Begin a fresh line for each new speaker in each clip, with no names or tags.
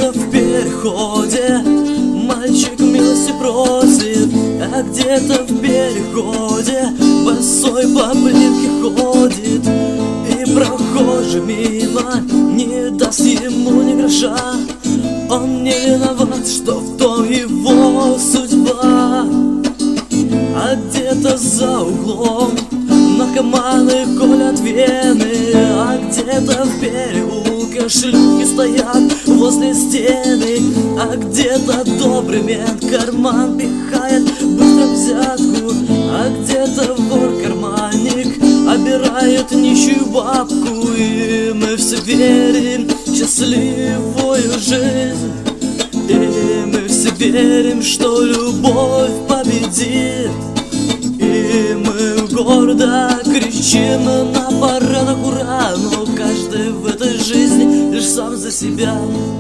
где-то в переходе мальчик милости просит, а где-то в переходе босой по плитке ходит, и прохожий мимо не даст ему ни гроша. Он не виноват, что в том его судьба. А где-то за углом наркоманы колят вены, а где-то в переулке шлюхи стоят возле стены, а где-то добрый мент карман пихает быстро взятку, а где-то вор-карманник обирает нищую бабку. И мы все верим в счастливую жизнь, и мы все верим, что любовь победит. И мы гордо кричим на парадах ура, но каждый в этой жизни лишь сам за себя.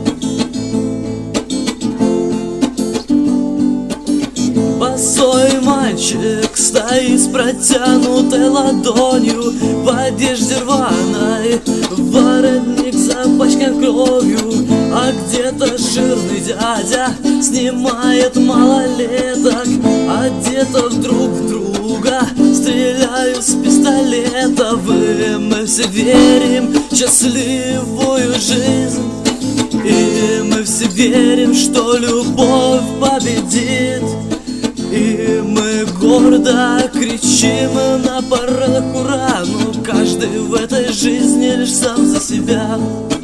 Босой мальчик стоит с протянутой ладонью, в одежде рваной, воротник запачкан кровью, а где-то жирный дядя снимает малолеток, а где-то друг в друга стреляют с пистолетов. И мы все верим в счастливую жизнь, и мы все верим, что любовь победит. И мы гордо кричим на парадах ура, но каждый в этой жизни лишь сам за себя.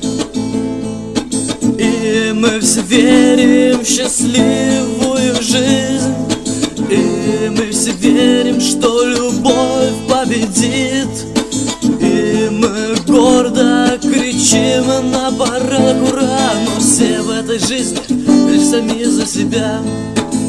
И мы все верим в счастливую жизнь, и мы все верим, что любовь победит. И мы гордо кричим на парадах ура, но все в этой жизни лишь сами за себя.